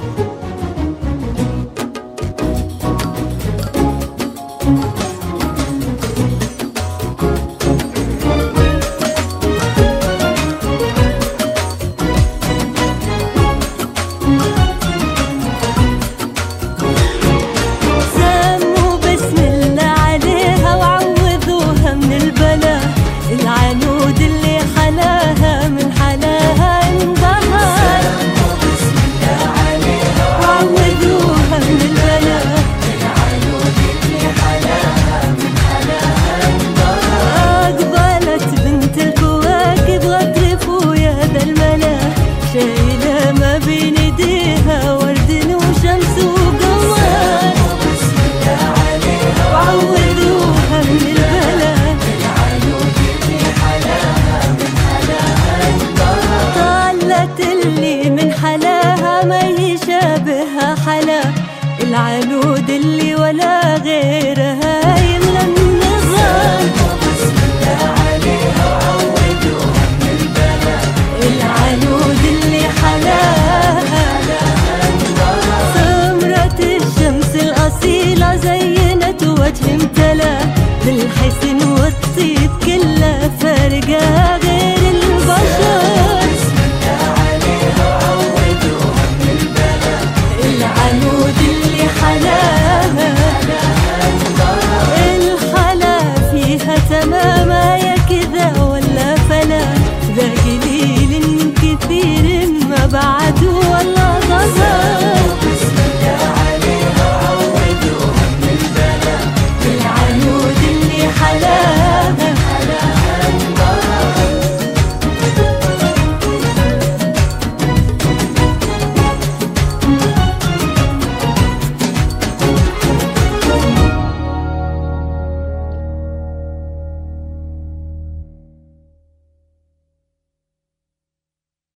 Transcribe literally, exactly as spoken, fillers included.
شايلة ما بين ايديها ورد وشمس وقمر، وعودوها من البلا طالت اللي من حلاها ما يشابهها حلا، العنود اللي ولا غيرها يملى النظام. العنود اللي حلاها سمرة الشمس الأصيلة زينت وجه